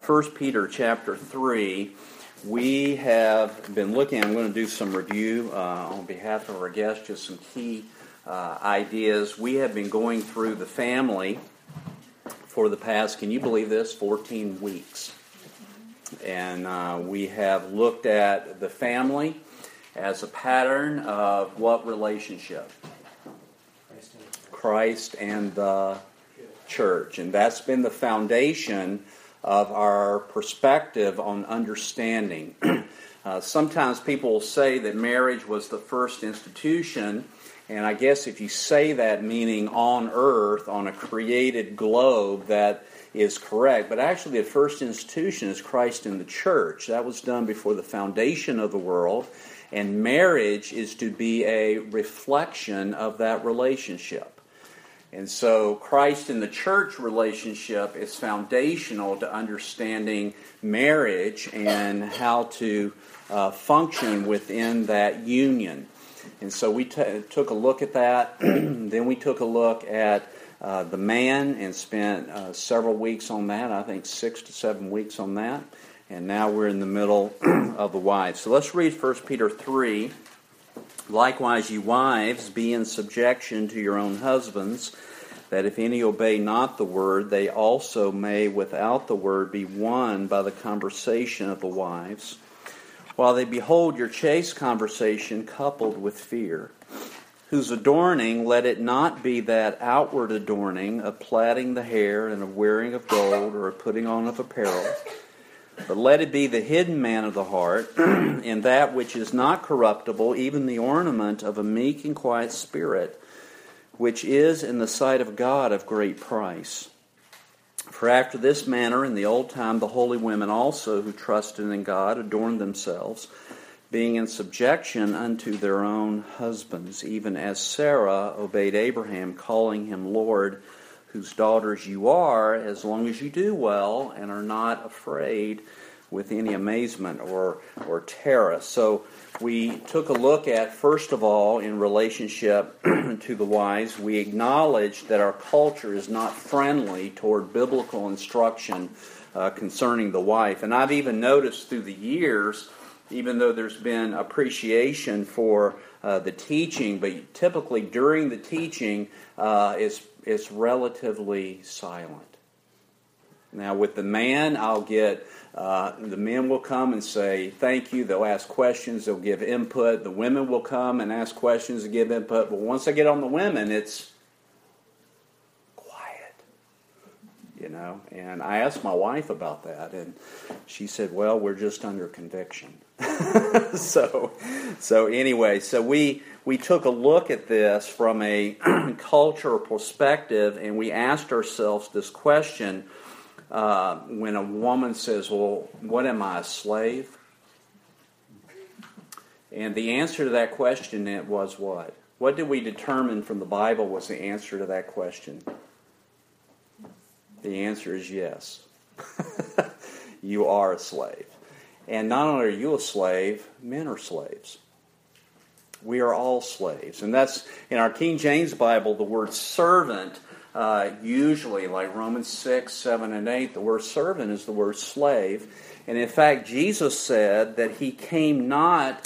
1 Peter chapter 3, we have been looking, I'm going to do some review on behalf of our guests, just some key ideas. We have been going through the family for the past, can you believe this, 14 weeks. And we have looked at the family as a pattern of what relationship? Christ and the church. And that's been the foundation of our perspective on understanding. Sometimes people will say that marriage was the first institution, and I guess if you say that meaning on earth, on a created globe, that is correct. But actually the first institution is Christ in the church. That was done before the foundation of the world, and marriage is to be a reflection of that relationship. And so Christ in the church relationship is foundational to understanding marriage and how to function within that union. And so we took a look at that. Then we took a look at the man and spent several weeks on that. I think 6 to 7 weeks on that. And now we're in the middle of the wives. So let's read 1 Peter 3. Likewise, ye wives, be in subjection to your own husbands, that if any obey not the word, they also may without the word be won by the conversation of the wives, while they behold your chaste conversation coupled with fear, whose adorning, let it not be that outward adorning of plaiting the hair and of wearing of gold or of putting on of apparel, but let it be the hidden man of the heart, in that which is not corruptible, even the ornament of a meek and quiet spirit, which is in the sight of God of great price. For after this manner in the old time the holy women also who trusted in God adorned themselves, being in subjection unto their own husbands, even as Sarah obeyed Abraham, calling him Lord, whose daughters you are, as long as you do well and are not afraid with any amazement or terror. So we took a look at, first of all, in relationship to the wives, we acknowledged that our culture is not friendly toward biblical instruction concerning the wife. And I've even noticed through the years, even though there's been appreciation for the teaching, but typically during the teaching, it's relatively silent. Now with the man, I'll get, the men will come and say thank you, they'll ask questions, they'll give input, the women will come and ask questions and give input, but once I get on the women, it's quiet, and I asked my wife about that, and she said, well, we're just under conviction. So anyway, so we took a look at this from a cultural perspective, and we asked ourselves this question, when a woman says, well, what am I, a slave? And the answer to that question was what? What did we determine from the Bible was the answer to that question? The answer is yes. You are a slave. And not only are you a slave, men are slaves. We are all slaves. And that's, in our King James Bible, the word servant, usually, like Romans 6, 7, and 8, the word servant is the word slave. And in fact, Jesus said that he came not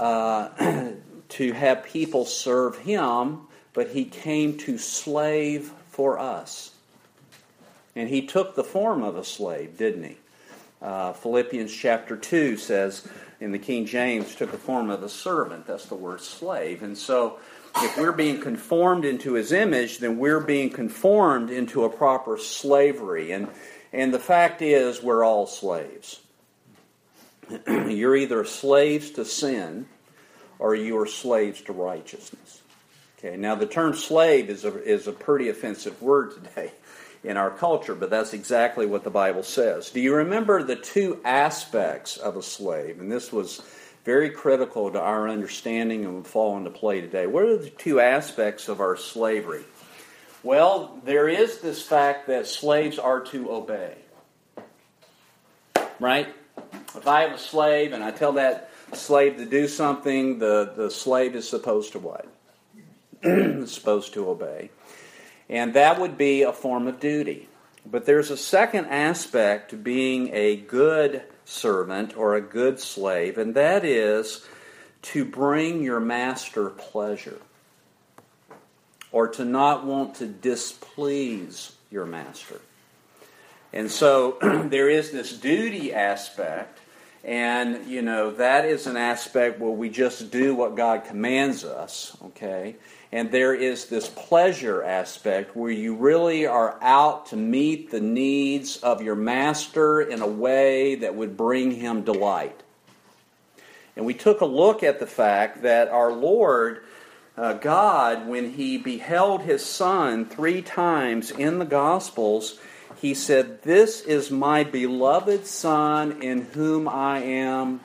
to have people serve him, but he came to slave for us. And he took the form of a slave, didn't he? Philippians chapter 2 says, in the King James, took the form of a servant. That's the word slave. And so, if we're being conformed into his image, then we're being conformed into a proper slavery. And the fact is, we're all slaves. You're either slaves to sin, or you are slaves to righteousness. Okay. Now, the term slave is a pretty offensive word today in our culture, but that's exactly what the Bible says. Do you remember the two aspects of a slave? And this was very critical to our understanding and will fall into play today. What are the two aspects of our slavery? Well, there is this fact that slaves are to obey. Right? If I have a slave and I tell that slave to do something, the slave is supposed to what? Supposed to obey. And that would be a form of duty. But there's a second aspect to being a good servant or a good slave, and that is to bring your master pleasure, or to not want to displease your master. And so there is this duty aspect, and that is an aspect where we just do what God commands us, okay? And there is this pleasure aspect where you really are out to meet the needs of your master in a way that would bring him delight. And we took a look at the fact that our Lord, God, when he beheld his Son 3 times in the Gospels, he said, "This is my beloved Son in whom I am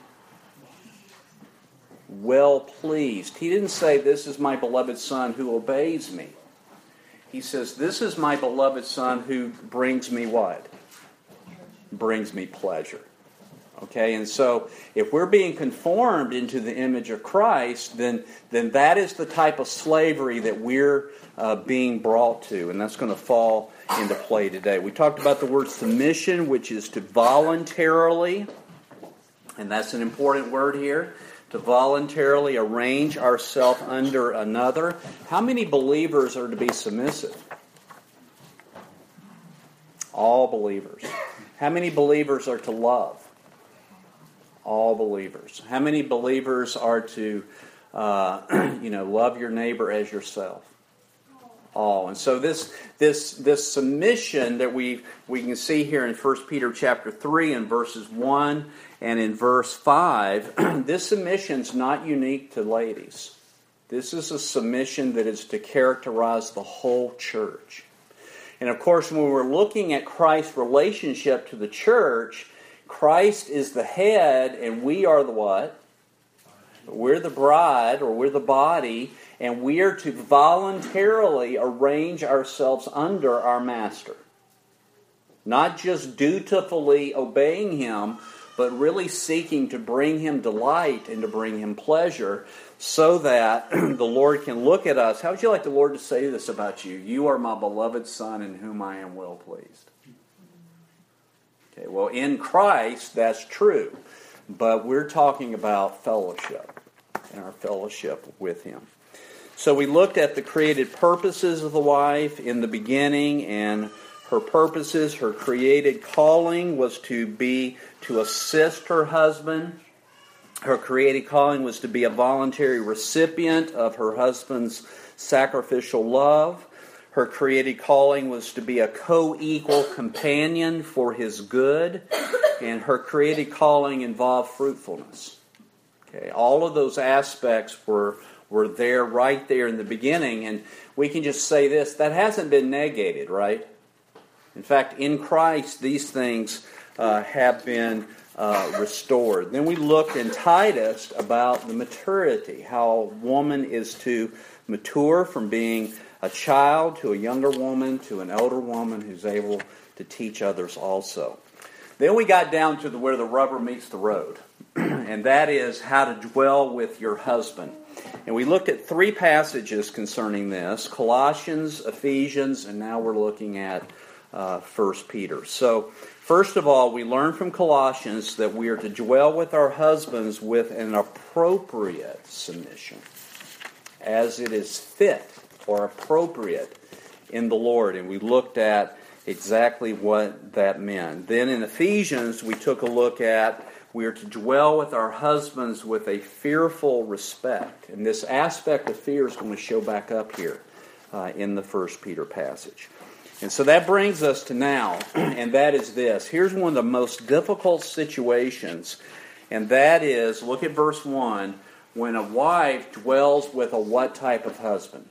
well pleased." He didn't say, "This is my beloved Son who obeys me." He says, "This is my beloved Son who brings me what? Brings me pleasure." Okay, and so if we're being conformed into the image of Christ, then that is the type of slavery that we're being brought to, and that's going to fall into play today. We talked about the word submission, which is to voluntarily, and that's an important word here, to voluntarily arrange ourselves under another. How many believers are to be submissive? All believers. How many believers are to love? All believers. How many believers are to, love your neighbor as yourself? All. And so this submission that we can see here in 1 Peter chapter 3 and verses 1 and in verse 5, this submission is not unique to ladies. This is a submission that is to characterize the whole church. And of course, when we're looking at Christ's relationship to the church, Christ is the head and we are the what? We're the bride, or we're the body, and we are to voluntarily arrange ourselves under our master. Not just dutifully obeying him, but really seeking to bring him delight and to bring him pleasure so that the Lord can look at us. How would you like the Lord to say this about you? "You are my beloved Son in whom I am well pleased." Okay, well, in Christ, that's true. But we're talking about fellowship and our fellowship with him. So we looked at the created purposes of the wife in the beginning, and her purposes, her created calling was to assist her husband. Her created calling was to be a voluntary recipient of her husband's sacrificial love. Her created calling was to be a co-equal companion for his good. And her created calling involved fruitfulness. Okay, all of those aspects were there right there in the beginning. And we can just say this, that hasn't been negated, right? In fact, in Christ, these things have been restored. Then we looked in Titus about the maturity, how a woman is to mature from being a child to a younger woman to an elder woman who's able to teach others also. Then we got down to where the rubber meets the road, and that is how to dwell with your husband. And we looked at 3 passages concerning this, Colossians, Ephesians, and now we're looking at 1 Peter. So, first of all, we learn from Colossians that we are to dwell with our husbands with an appropriate submission, as it is fit or appropriate in the Lord. And we looked at exactly what that meant. Then in Ephesians, we took a look at we are to dwell with our husbands with a fearful respect. And this aspect of fear is going to show back up here in the 1 Peter passage. And so that brings us to now, and that is this. Here's one of the most difficult situations, and that is, look at verse 1, when a wife dwells with a what type of husband?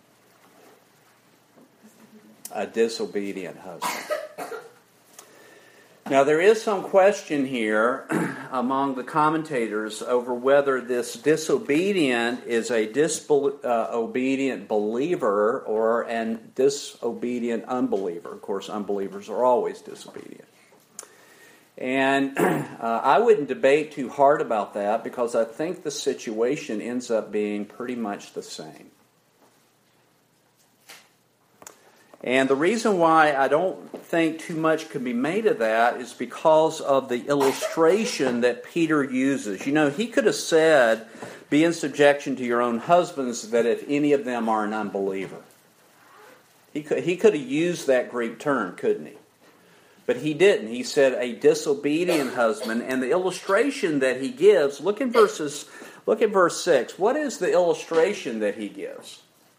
A disobedient husband. Now, there is some question here among the commentators over whether this disobedient is a disobedient believer or an disobedient unbeliever. Of course, unbelievers are always disobedient. And I wouldn't debate too hard about that because I think the situation ends up being pretty much the same. And the reason why I don't think too much can be made of that is because of the illustration that Peter uses. You know, he could have said, be in subjection to your own husbands, that if any of them are an unbeliever. He could have used that Greek term, couldn't he? But he didn't. He said a disobedient husband. And the illustration that he gives, look at verse 6. What is the illustration that he gives?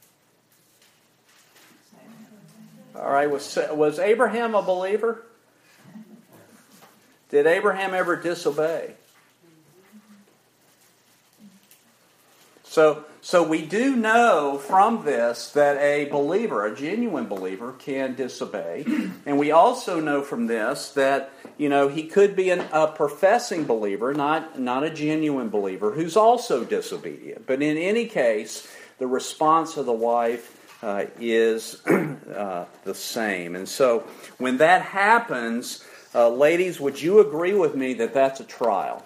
All right, was Abraham a believer? Did Abraham ever disobey? So we do know from this that a believer, a genuine believer, can disobey. And we also know from this that, you know, he could be a professing believer, not a genuine believer, who's also disobedient. But in any case, the response of the wife is the same. And so when that happens, ladies, would you agree with me that that's a trial?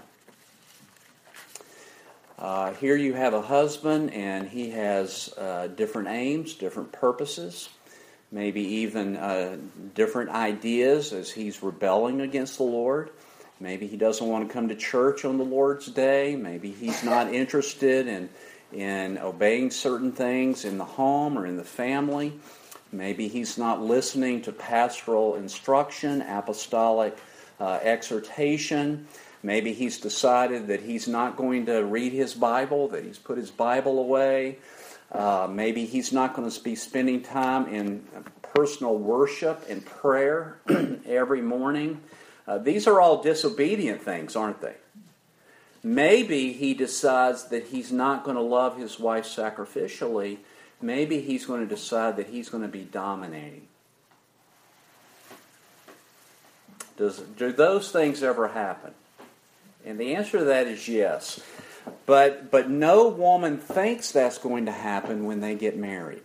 Here you have a husband, and he has different aims, different purposes, maybe even different ideas as he's rebelling against the Lord. Maybe he doesn't want to come to church on the Lord's Day. Maybe he's not interested in obeying certain things in the home or in the family. Maybe he's not listening to pastoral instruction, apostolic exhortation. Maybe he's decided that he's not going to read his Bible, that he's put his Bible away. Maybe he's not going to be spending time in personal worship and prayer every morning. These are all disobedient things, aren't they? Maybe he decides that he's not going to love his wife sacrificially. Maybe he's going to decide that he's going to be dominating. Do those things ever happen? And the answer to that is yes. But no woman thinks that's going to happen when they get married.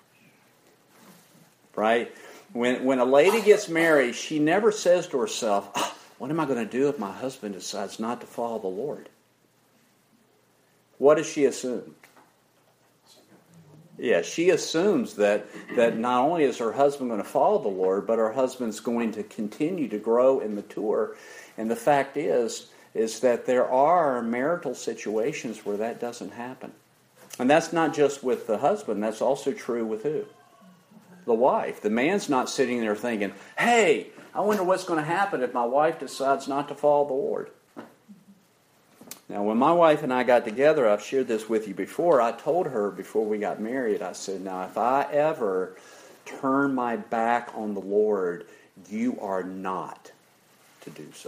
Right? When a lady gets married, she never says to herself, what am I going to do if my husband decides not to follow the Lord? What does she assume? Yeah, she assumes that not only is her husband going to follow the Lord, but her husband's going to continue to grow and mature. And the fact is that there are marital situations where that doesn't happen. And that's not just with the husband, that's also true with who? The wife. The man's not sitting there thinking, hey, I wonder what's going to happen if my wife decides not to follow the Lord. Now, when my wife and I got together, I've shared this with you before, I told her before we got married, I said, now, if I ever turn my back on the Lord, you are not to do so.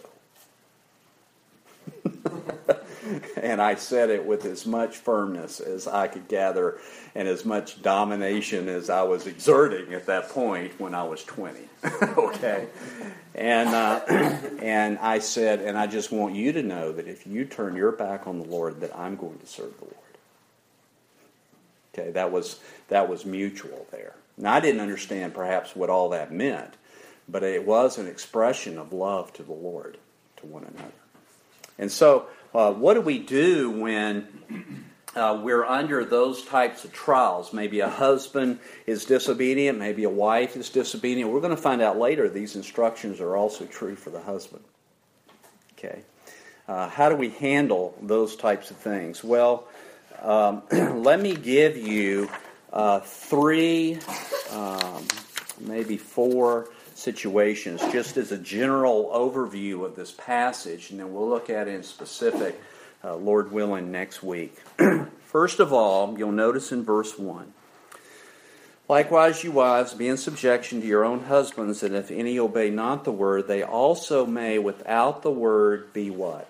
And I said it with as much firmness as I could gather and as much domination as I was exerting at that point when I was 20. Okay? And I said, and I just want you to know that if you turn your back on the Lord, that I'm going to serve the Lord. Okay, that was mutual there. Now, I didn't understand perhaps what all that meant, but it was an expression of love to the Lord, to one another. And so, what do we do when we're under those types of trials? Maybe a husband is disobedient, maybe a wife is disobedient. We're going to find out later these instructions are also true for the husband. Okay. How do we handle those types of things? Well, let me give you three, maybe four situations, just as a general overview of this passage, and then we'll look at it in specific, Lord willing, next week. First of all, you'll notice in verse 1, likewise, you wives, be in subjection to your own husbands, that if any obey not the word, they also may without the word be what?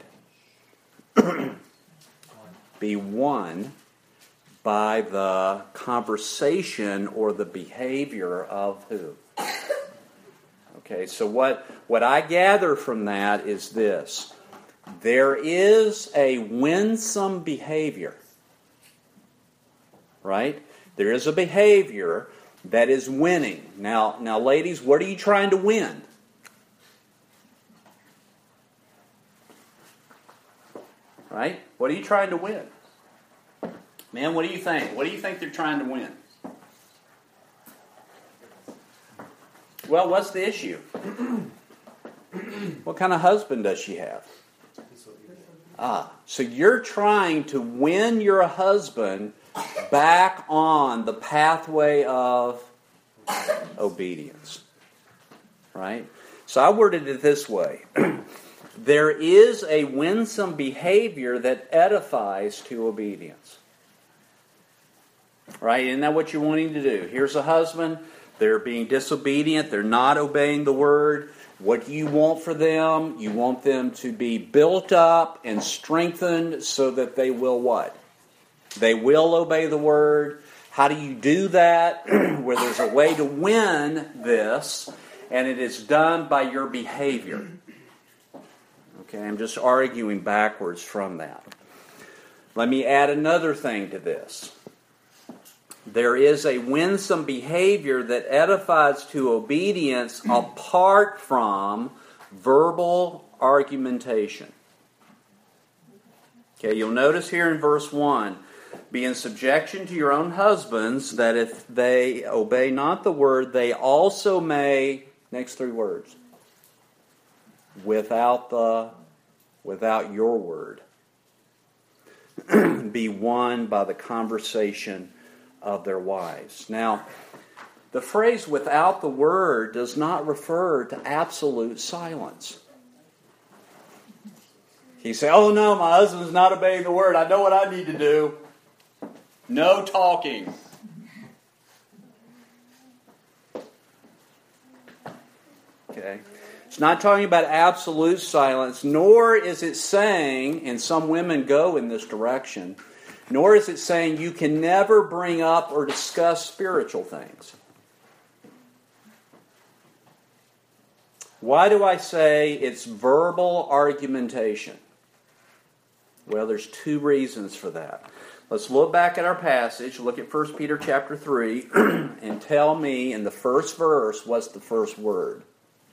Be won by the conversation or the behavior of who? Okay, so what I gather from that is this. There is a winsome behavior, right? There is a behavior that is winning. Now, ladies, what are you trying to win? Right? What are you trying to win? Man, what do you think? What do you think they're trying to win? Well, what's the issue? What kind of husband does she have? So you're trying to win your husband back on the pathway of obedience. Right? So I worded it this way. There is a winsome behavior that edifies to obedience. Right? Isn't that what you're wanting to do? Here's a husband. They're being disobedient. They're not obeying the word. What do you want for them? You want them to be built up and strengthened so that they will what? They will obey the word. How do you do that? Where there's a way to win this, and it is done by your behavior. Okay, I'm just arguing backwards from that. Let me add another thing to this. There is a winsome behavior that edifies to obedience apart from verbal argumentation. Okay, you'll notice here in verse 1, be in subjection to your own husbands, that if they obey not the word, they also may, next three words, without your word, be won by the conversation of their wives. Now, the phrase without the word does not refer to absolute silence. He say, oh no, my husband's not obeying the word. I know what I need to do. No talking. Okay. It's not talking about absolute silence, nor is it saying, and some women go in this direction, nor is it saying you can never bring up or discuss spiritual things. Why do I say it's verbal argumentation? Well, there's two reasons for that. Let's look back at our passage, look at 1 Peter chapter 3, and tell me in the first verse what's the first word.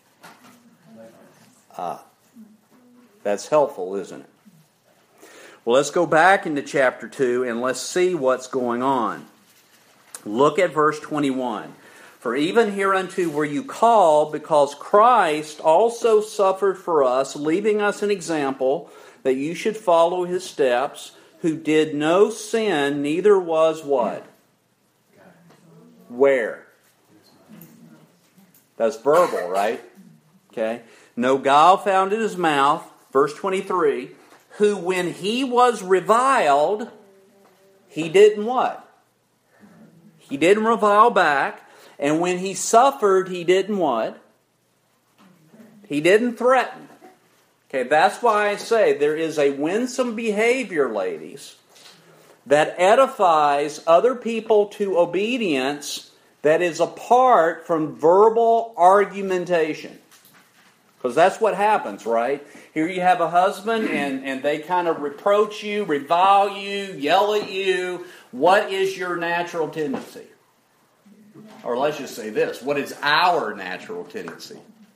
That's helpful, isn't it? Well, let's go back into chapter 2 and let's see what's going on. Look at verse 21. For even hereunto were you called, because Christ also suffered for us, leaving us an example that you should follow his steps, who did no sin, neither was what? Where? That's verbal, right? Okay. No guile found in his mouth. Verse 23. Who when he was reviled, he didn't what? He didn't revile back. And when he suffered, he didn't what? He didn't threaten. Okay, that's why I say there is a winsome behavior, ladies, that edifies other people to obedience that is apart from verbal argumentation. Because that's what happens, right? Here you have a husband and they kind of reproach you, revile you, yell at you. What is your natural tendency? Or let's just say this. What is our natural tendency?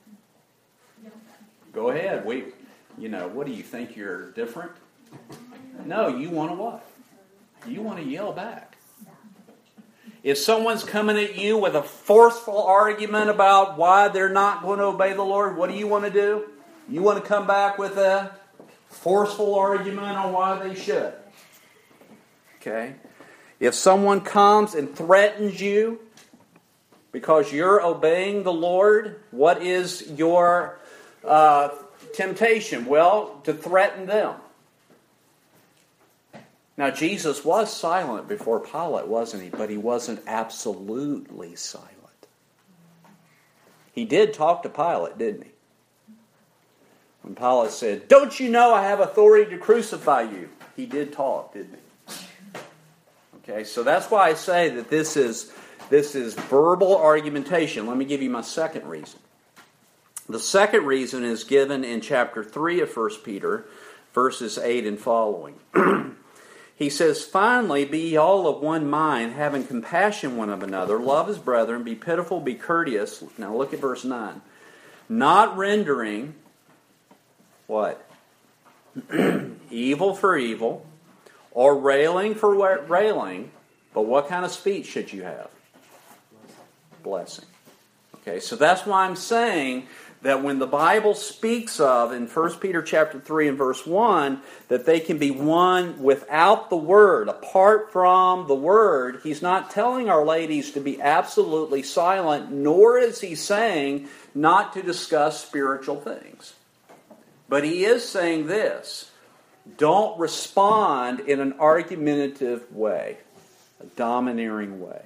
Go ahead. What do you think, you're different? No, you want to what? You want to yell back. If someone's coming at you with a forceful argument about why they're not going to obey the Lord, what do you want to do? You want to come back with a forceful argument on why they should. Okay? If someone comes and threatens you because you're obeying the Lord, what is your temptation? Well, to threaten them. Now, Jesus was silent before Pilate, wasn't he? But he wasn't absolutely silent. He did talk to Pilate, didn't he? When Pilate said, "Don't you know I have authority to crucify you?" He did talk, didn't he? Okay, so that's why I say that this is verbal argumentation. Let me give you my second reason. The second reason is given in chapter 3 of 1 Peter, verses 8 and following. He says, "Finally, be ye all of one mind, having compassion one of another, love as brethren, be pitiful, be courteous." Now look at verse 9. "Not rendering," what? "evil for evil, or railing for railing, but what kind of speech should you have? Blessing." Okay, so that's why I'm saying that when the Bible speaks of, in 1 Peter chapter 3 and verse 1, that they can be won without the Word, apart from the Word, he's not telling our ladies to be absolutely silent, nor is he saying not to discuss spiritual things. But he is saying this: don't respond in an argumentative way, a domineering way.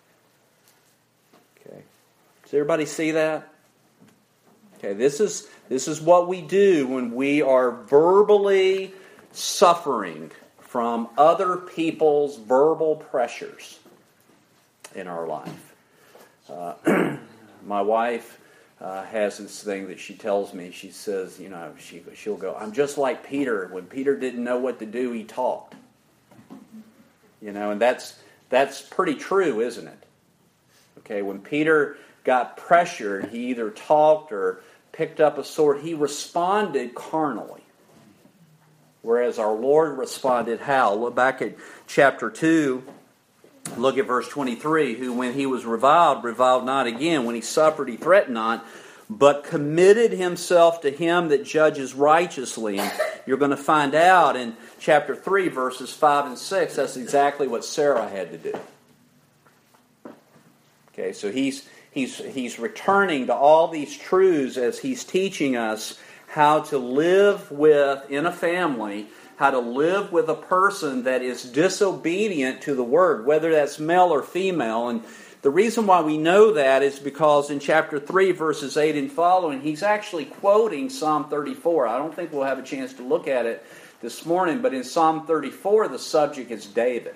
Okay. Does everybody see that? Okay, this is what we do when we are verbally suffering from other people's verbal pressures in our life. My wife has this thing that she tells me. She says, she'll go, I'm just like Peter. When Peter didn't know what to do, he talked. And that's pretty true, isn't it? Okay, when Peter got pressured, he either talked or picked up a sword. He responded carnally. Whereas our Lord responded how? Look back at chapter 2. Look at verse 23. Who, when he was reviled not again. When he suffered, he threatened not, but committed himself to him that judges righteously. And you're going to find out in chapter 3, verses 5 and 6, that's exactly what Sarah had to do. Okay, so he's returning to all these truths as he's teaching us how to live in a family, how to live with a person that is disobedient to the Word, whether that's male or female. And the reason why we know that is because in chapter 3, verses 8 and following, he's actually quoting Psalm 34. I don't think we'll have a chance to look at it this morning, but in Psalm 34, the subject is David.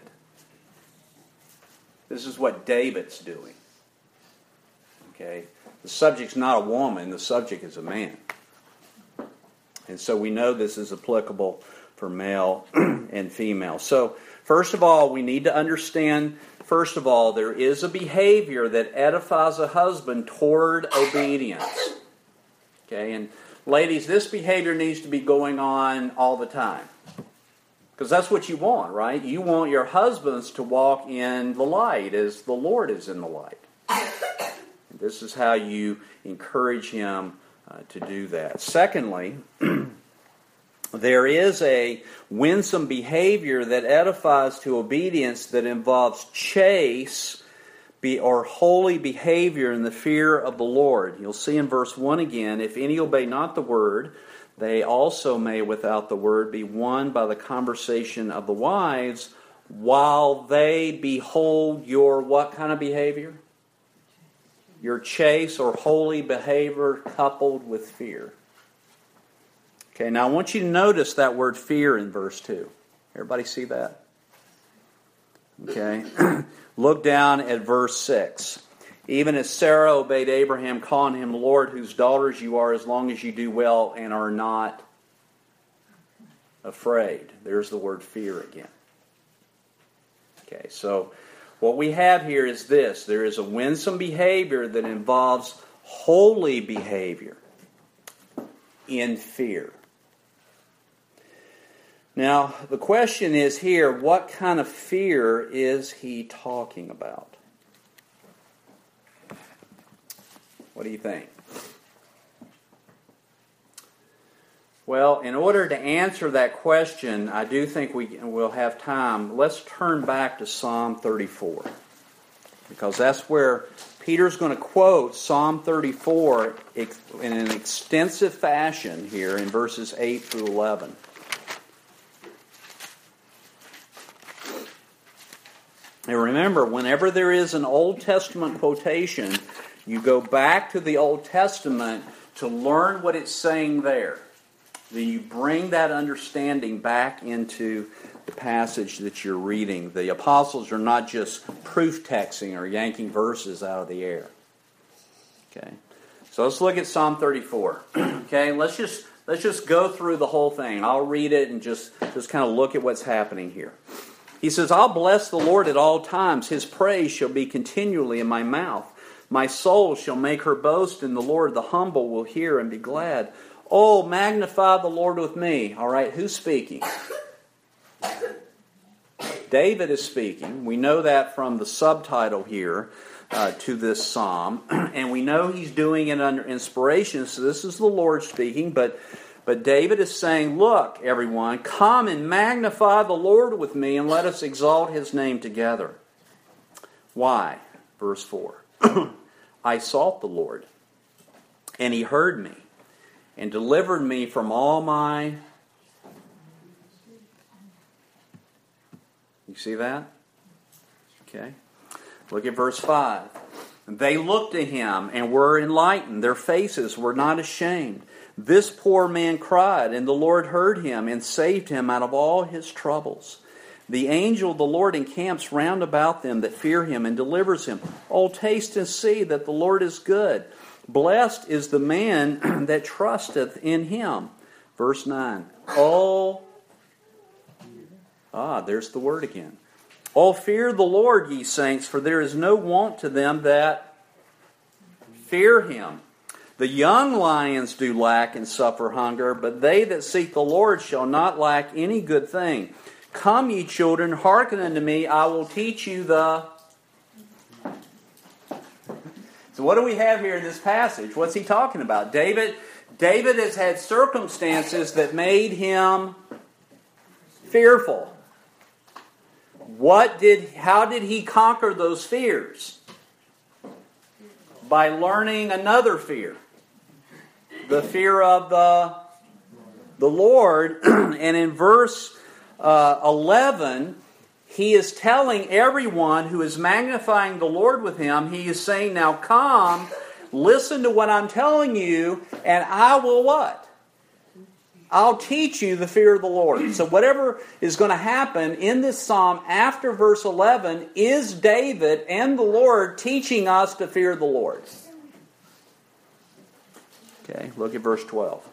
This is what David's doing. Okay, the subject's not a woman, the subject is a man. And so we know this is applicable for male and female. So, first of all, we need to understand, there is a behavior that edifies a husband toward obedience. Okay, and ladies, this behavior needs to be going on all the time. Because that's what you want, right? You want your husbands to walk in the light as the Lord is in the light. This is how you encourage him to do that. Secondly, there is a winsome behavior that edifies to obedience that involves chaste or holy behavior in the fear of the Lord. You'll see in verse 1 again, if any obey not the word, they also may without the word be won by the conversation of the wives, while they behold your what kind of behavior? Your chaste or holy behavior coupled with fear. Okay, now I want you to notice that word fear in verse 2. Everybody see that? Okay. Look down at verse 6. Even as Sarah obeyed Abraham, calling him Lord, whose daughters you are, as long as you do well and are not afraid. There's the word fear again. Okay, so what we have here is this. There is a winsome behavior that involves holy behavior in fear. Now, the question is here, what kind of fear is he talking about? What do you think? Well, in order to answer that question, I do think we'll have time. Let's turn back to Psalm 34. Because that's where Peter's going to quote Psalm 34 in an extensive fashion here in verses 8 through 11. And remember, whenever there is an Old Testament quotation, you go back to the Old Testament to learn what it's saying there. Then you bring that understanding back into the passage that you're reading. The apostles are not just proof texting or yanking verses out of the air. Okay, so let's look at Psalm 34. Okay, let's just go through the whole thing. I'll read it and just kind of look at what's happening here. He says, I'll bless the Lord at all times. His praise shall be continually in my mouth. My soul shall make her boast in the Lord. The humble will hear and be glad. Oh, magnify the Lord with me. All right, who's speaking? David is speaking. We know that from the subtitle here. to this psalm. And we know he's doing it under inspiration, so this is the Lord speaking. But David is saying, look, everyone, come and magnify the Lord with me, and let us exalt his name together. Why? Verse 4. I sought the Lord, and he heard me, and delivered me from all my... You see that? Okay. Look at verse 5. They looked to him and were enlightened. Their faces were not ashamed. This poor man cried, and the Lord heard him and saved him out of all his troubles. The angel of the Lord encamps round about them that fear him and delivers him. Oh, taste and see that the Lord is good. Blessed is the man that trusteth in him. Verse 9. There's the word again. Oh, fear the Lord, ye saints, for there is no want to them that fear him. The young lions do lack and suffer hunger, but they that seek the Lord shall not lack any good thing. Come, ye children, hearken unto me, I will teach you the... So what do we have here in this passage? What's he talking about? David has had circumstances that made him fearful. How did he conquer those fears? By learning another fear. The fear of the Lord. And in verse 11, he is telling everyone who is magnifying the Lord with him, he is saying, now come, listen to what I'm telling you, and I will what? I'll teach you the fear of the Lord. So whatever is going to happen in this psalm after verse 11 is David and the Lord teaching us to fear the Lord. Okay, look at verse 12.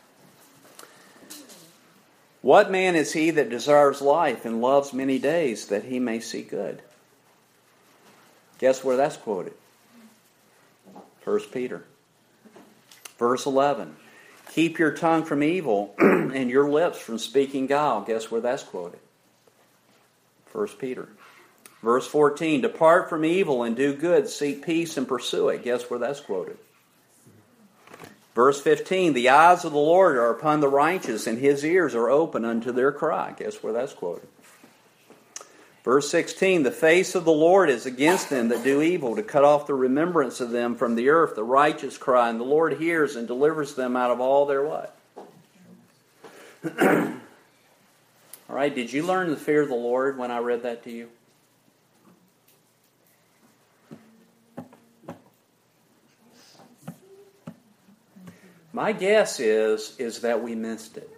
What man is he that desires life and loves many days that he may see good? Guess where that's quoted? 1 Peter. Verse 11. Keep your tongue from evil and your lips from speaking guile. Guess where that's quoted? 1 Peter. Verse 14. Depart from evil and do good. Seek peace and pursue it. Guess where that's quoted? Verse 15. The eyes of the Lord are upon the righteous, and his ears are open unto their cry. Guess where that's quoted? Verse 16, the face of the Lord is against them that do evil, to cut off the remembrance of them from the earth. The righteous cry, and the Lord hears and delivers them out of all their what? All right, did you learn the fear of the Lord when I read that to you? My guess is that we missed it.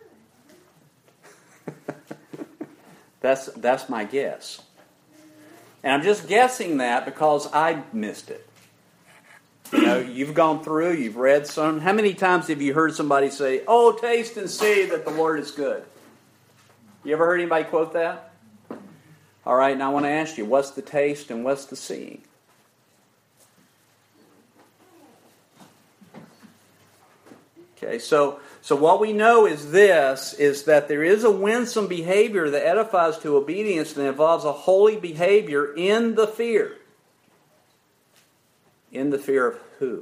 That's my guess. And I'm just guessing that because I missed it. You know, you've gone through, you've read some. How many times have you heard somebody say, oh, taste and see that the Lord is good? You ever heard anybody quote that? All right, now I want to ask you, what's the taste and what's the seeing? Okay, so what we know is this, is that there is a winsome behavior that edifies to obedience and involves a holy behavior in the fear. In the fear of who?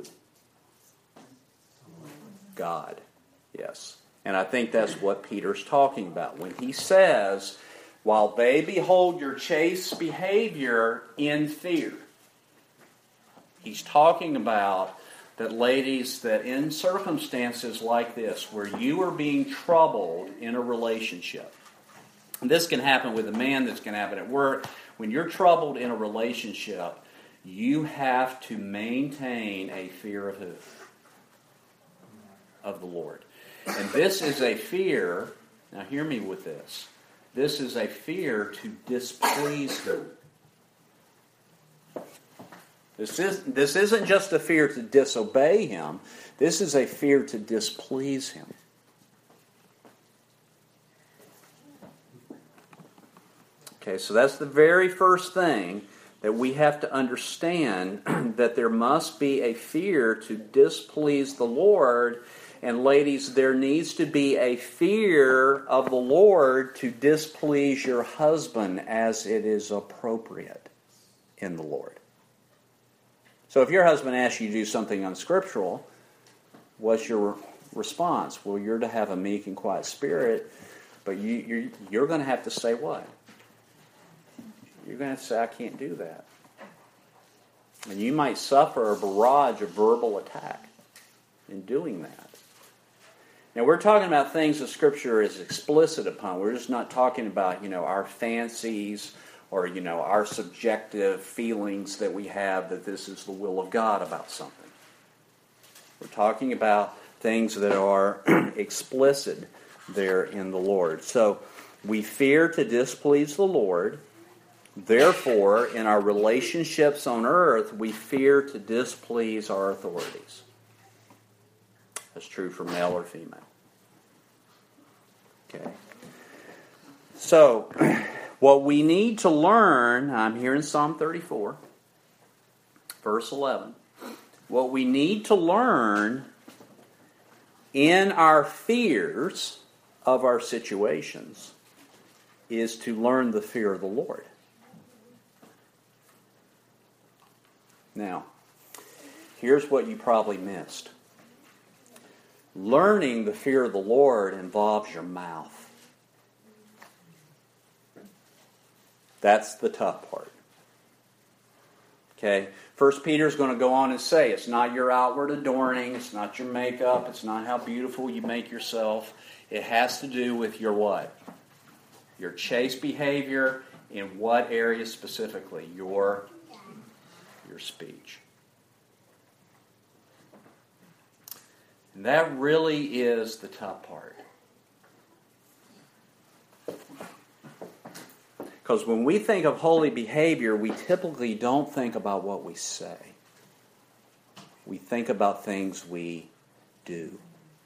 God. Yes. And I think that's what Peter's talking about when he says, while they behold your chaste behavior in fear. He's talking about that, ladies, that in circumstances like this, where you are being troubled in a relationship, and this can happen with a man, this can happen at work, when you're troubled in a relationship, you have to maintain a fear of who? Of the Lord. And this is a fear, now hear me with this, this is a fear to displease Him. This isn't just a fear to disobey Him. This is a fear to displease Him. Okay, so that's the very first thing that we have to understand, that there must be a fear to displease the Lord. And ladies, there needs to be a fear of the Lord to displease your husband as it is appropriate in the Lord. So if your husband asks you to do something unscriptural, what's your response? Well, you're to have a meek and quiet spirit, but you're going to have to say what? You're going to have to say, I can't do that. And you might suffer a barrage of verbal attack in doing that. Now, we're talking about things that Scripture is explicit upon. We're just not talking about, our fancies or, our subjective feelings that we have that this is the will of God about something. We're talking about things that are explicit there in the Lord. So, we fear to displease the Lord. Therefore, in our relationships on earth, we fear to displease our authorities. That's true for male or female. Okay. So, what we need to learn, I'm here in Psalm 34, verse 11. What we need to learn in our fears of our situations is to learn the fear of the Lord. Now, here's what you probably missed. Learning the fear of the Lord involves your mouth. That's the tough part. Okay? 1 Peter is going to go on and say, it's not your outward adorning, it's not your makeup, it's not how beautiful you make yourself. It has to do with your what? Your chaste behavior. In what area specifically? Your speech. And that really is the tough part. Because when we think of holy behavior, we typically don't think about what we say. We think about things we do.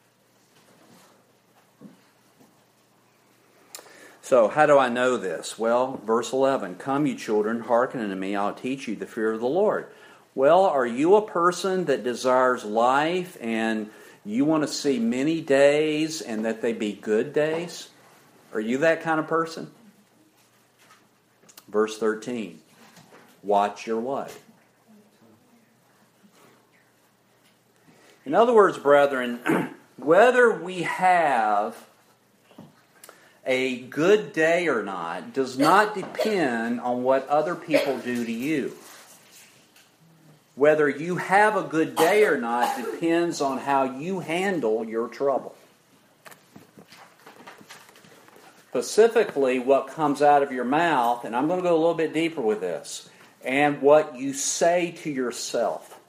So, how do I know this? Well, verse 11, come you children, hearken unto me, I'll teach you the fear of the Lord. Well, are you a person that desires life and you want to see many days and that they be good days? Are you that kind of person? Verse 13, watch your what? In other words, brethren, whether we have a good day or not does not depend on what other people do to you. Whether you have a good day or not depends on how you handle your trouble. Specifically, what comes out of your mouth, and I'm going to go a little bit deeper with this, and what you say to yourself.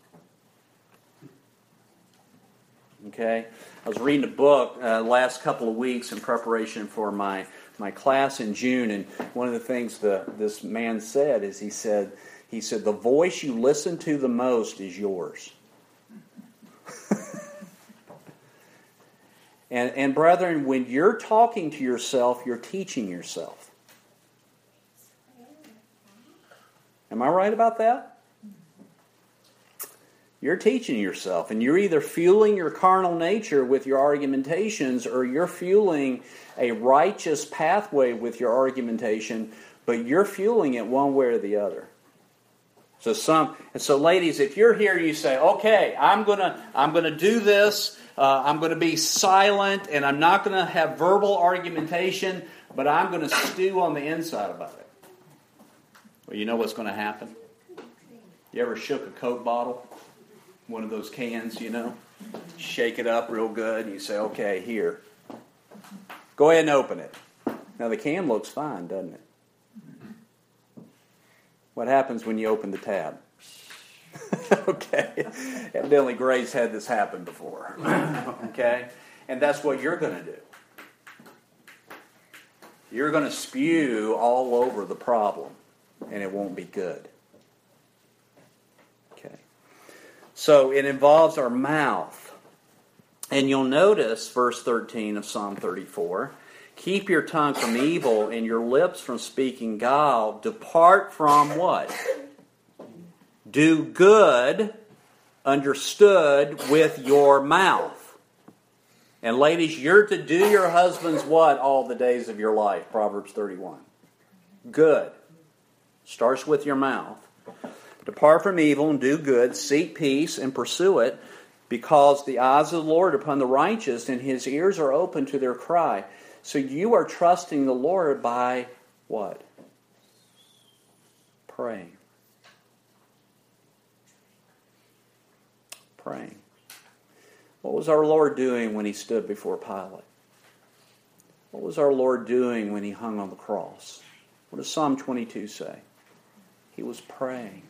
Okay? I was reading a book last couple of weeks in preparation for my class in June, and one of the things this man said is he said, the voice you listen to the most is yours. and brethren, when you're talking to yourself, you're teaching yourself. Am I right about that? You're teaching yourself, and you're either fueling your carnal nature with your argumentations, or you're fueling a righteous pathway with your argumentation, but you're fueling it one way or the other. So ladies, if you're here, you say, okay, I'm gonna do this. I'm going to be silent, and I'm not going to have verbal argumentation, but I'm going to stew on the inside about it. Well, you know what's going to happen? You ever shook a Coke bottle? One of those cans, shake it up real good, and you say, okay, here. Go ahead and open it. Now, the can looks fine, doesn't it? What happens when you open the tab? Okay. Evidently, Grace had this happen before. Okay? And that's what you're going to do. You're going to spew all over the problem, and it won't be good. Okay. So it involves our mouth. And you'll notice verse 13 of Psalm 34. Keep your tongue from evil and your lips from speaking guile. Depart from what? Do good, understood, with your mouth. And ladies, you're to do your husbands what all the days of your life? Proverbs 31. Good. Starts with your mouth. Depart from evil and do good, seek peace and pursue it, because the eyes of the Lord are upon the righteous and His ears are open to their cry. So you are trusting the Lord by what? Praying. Praying. What was our Lord doing when He stood before Pilate? What was our Lord doing when He hung on the cross? What does Psalm 22 say? He was praying.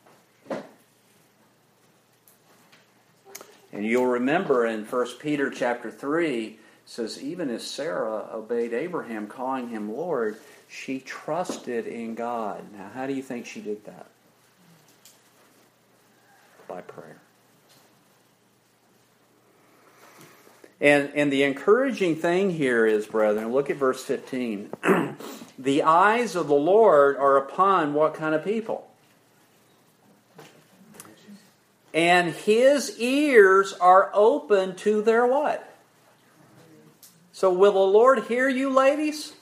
And you'll remember in 1 Peter chapter 3, it says, even as Sarah obeyed Abraham, calling him Lord, she trusted in God. Now, how do you think she did that? By prayer. And the encouraging thing here is, brethren, look at verse 15. The eyes of the Lord are upon what kind of people? And His ears are open to their what? So will the Lord hear you, ladies?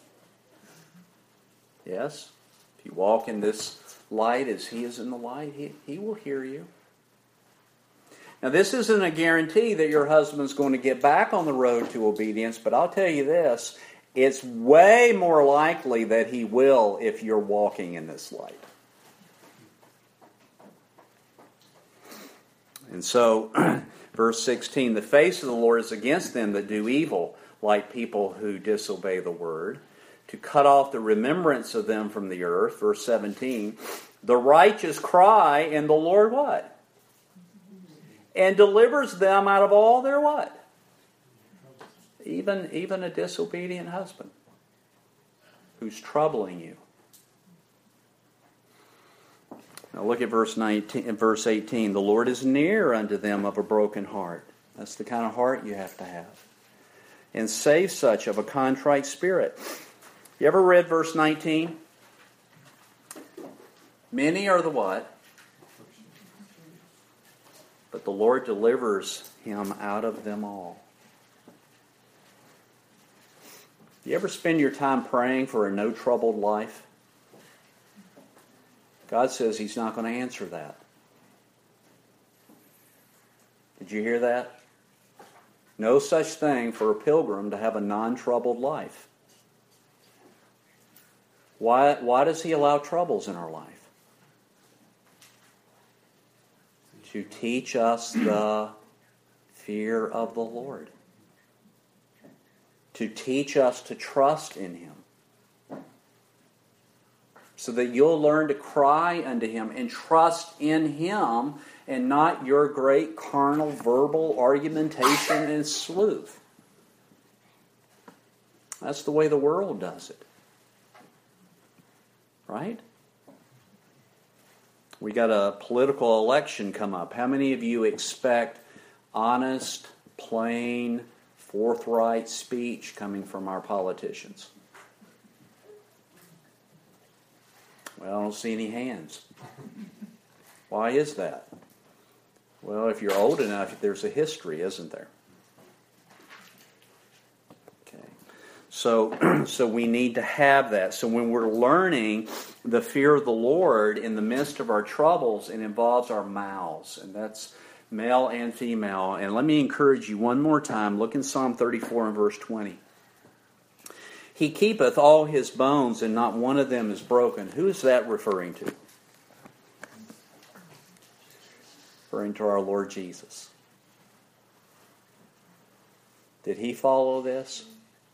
Yes. If you walk in this light as He is in the light, He will hear you. Now, this isn't a guarantee that your husband's going to get back on the road to obedience, but I'll tell you this, it's way more likely that he will if you're walking in this light. And so, verse 16, the face of the Lord is against them that do evil, like people who disobey the word, to cut off the remembrance of them from the earth. Verse 17, the righteous cry, and the Lord what? And delivers them out of all their what? Even a disobedient husband who's troubling you. Now look at verse 18. The Lord is near unto them of a broken heart. That's the kind of heart you have to have. And save such of a contrite spirit. You ever read verse 19? Many are the what? But the Lord delivers him out of them all. Do you ever spend your time praying for a no-troubled life? God says He's not going to answer that. Did you hear that? No such thing for a pilgrim to have a non-troubled life. Why does He allow troubles in our life? To teach us the fear of the Lord. To teach us to trust in Him. So that you'll learn to cry unto Him and trust in Him and not your great carnal verbal argumentation and sleuth. That's the way the world does it. Right? We got a political election come up. How many of you expect honest, plain, forthright speech coming from our politicians? Well, I don't see any hands. Why is that? Well, if you're old enough, there's a history, isn't there? Okay. So we need to have that. So when we're learning the fear of the Lord in the midst of our troubles, it involves our mouths. And that's male and female. And let me encourage you one more time. Look in Psalm 34 and verse 20. He keepeth all his bones, and not one of them is broken. Who is that referring to? Referring to our Lord Jesus. Did He follow this?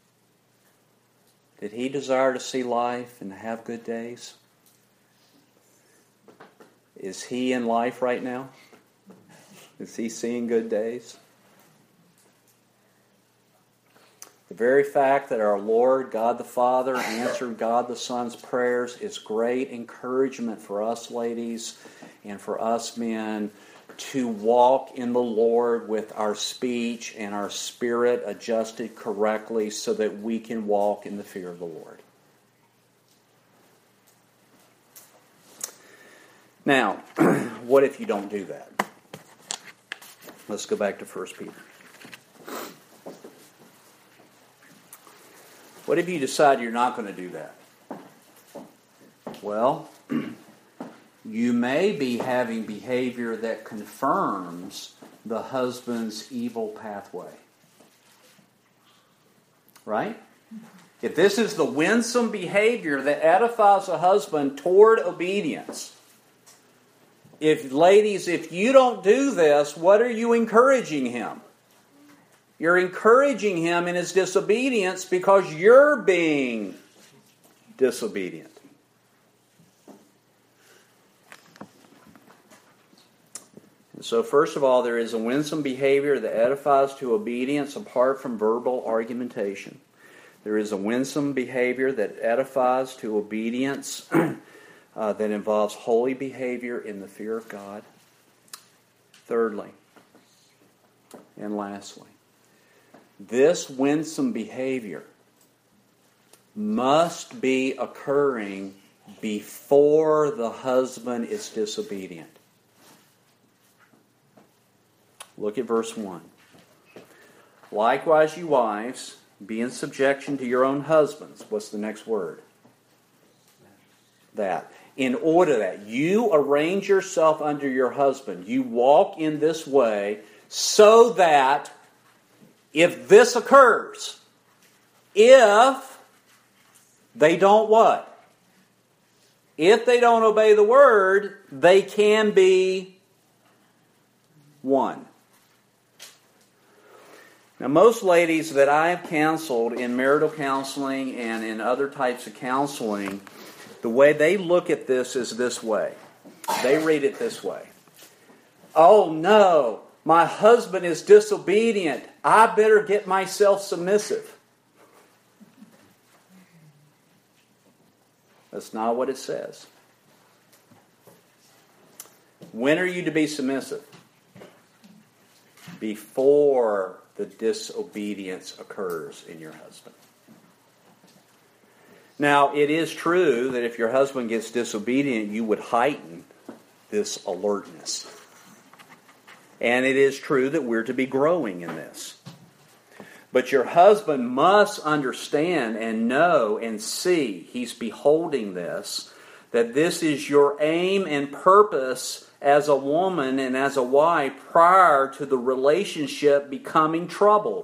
Did He desire to see life and to have good days? Is He in life right now? Is He seeing good days? The very fact that our Lord, God the Father, answered God the Son's prayers is great encouragement for us ladies and for us men to walk in the Lord with our speech and our spirit adjusted correctly so that we can walk in the fear of the Lord. Now, what if you don't do that? Let's go back to 1 Peter. What if you decide you're not going to do that? Well, you may be having behavior that confirms the husband's evil pathway. Right? If this is the winsome behavior that edifies a husband toward obedience, ladies, if you don't do this, what are you encouraging him? You're encouraging him in his disobedience because you're being disobedient. So first of all, there is a winsome behavior that edifies to obedience apart from verbal argumentation. There is a winsome behavior that edifies to obedience that involves holy behavior in the fear of God. Thirdly, and lastly, this winsome behavior must be occurring before the husband is disobedient. Look at verse 1. Likewise, you wives, be in subjection to your own husbands. What's the next word? That. In order that you arrange yourself under your husband, you walk in this way so that if this occurs, if they don't what? If they don't obey the word, they can be won. Now, most ladies that I have counseled in marital counseling and in other types of counseling, the way they look at this is this way. They read it this way. Oh no, my husband is disobedient. I better get myself submissive. That's not what it says. When are you to be submissive? Before the disobedience occurs in your husband. Now, it is true that if your husband gets disobedient, you would heighten this alertness. And it is true that we're to be growing in this. But your husband must understand and know and see, he's beholding this, that this is your aim and purpose as a woman and as a wife prior to the relationship becoming troubled.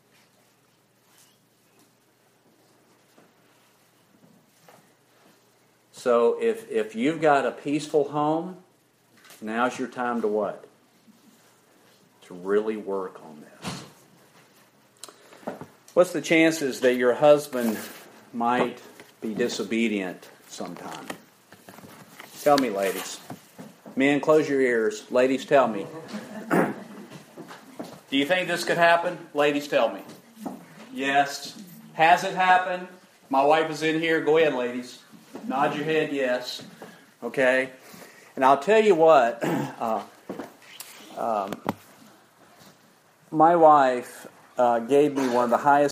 So if you've got a peaceful home, now's your time to what? To really work on this. What's the chances that your husband might be disobedient sometime? Tell me, ladies. Men, close your ears. Ladies, tell me. Do you think this could happen? Ladies, tell me. Yes. Has it happened? My wife is in here. Go ahead, ladies. Nod your head, yes. Okay. And I'll tell you what. My wife gave me one of the highest